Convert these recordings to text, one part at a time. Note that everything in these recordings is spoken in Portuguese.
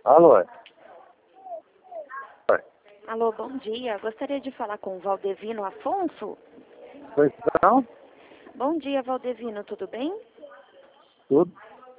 Alô? Oi. Alô, bom dia. Gostaria de falar com o Valdevino Afonso. Pois não? Bom dia, Valdevino, tudo bem? Tudo.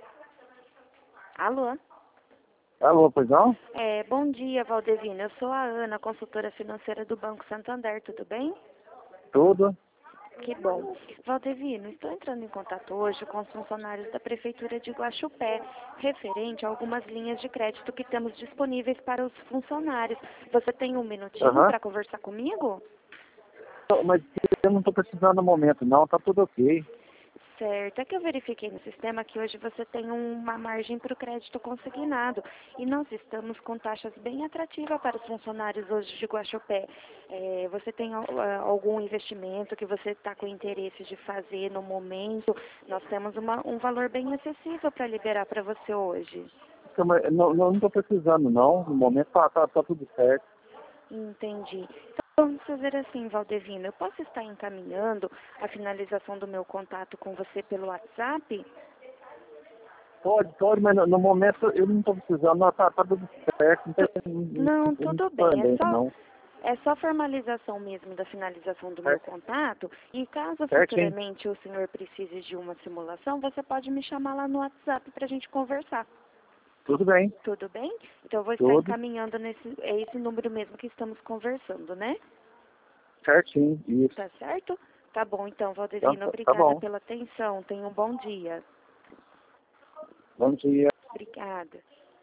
Alô? Alô, pois não? Bom dia, Valdevino. Eu sou a Ana, consultora financeira do Banco Santander, tudo bem? Tudo. Que bom. Valdevino, estou entrando em contato hoje com os funcionários da Prefeitura de Guaxupé, referente a algumas linhas de crédito que temos disponíveis para os funcionários. Você tem um minutinho Aham. para conversar comigo? Mas eu não estou precisando no momento, não. Tá tudo ok. Certo, é que eu verifiquei no sistema que hoje você tem uma margem para o crédito consignado e nós estamos com taxas bem atrativas para os funcionários hoje de Guaxupé. Você tem algum investimento que você está com interesse de fazer no momento? Nós temos um valor bem acessível para liberar para você hoje. Não estou precisando, não. No momento tá tudo certo. Entendi. Então, vamos fazer assim, Valdevino. Eu posso estar encaminhando a finalização do meu contato com você pelo WhatsApp? Pode, mas no momento eu não estou precisando. Não, tá tudo certo. Não, Não tudo tem bem. problema, não. É só formalização mesmo da finalização do meu Certo? contato. E caso Certinho. futuramente o senhor precise de uma simulação, você pode me chamar lá no WhatsApp para a gente conversar. Tudo bem. Tudo bem? Então eu vou estar Tudo. encaminhando esse número mesmo que estamos conversando, né? Certinho. Isso. Tá certo? Tá bom, então, Então, Valdevino, tá obrigada bom. pela atenção. Tenha um bom dia. Bom dia. Obrigada.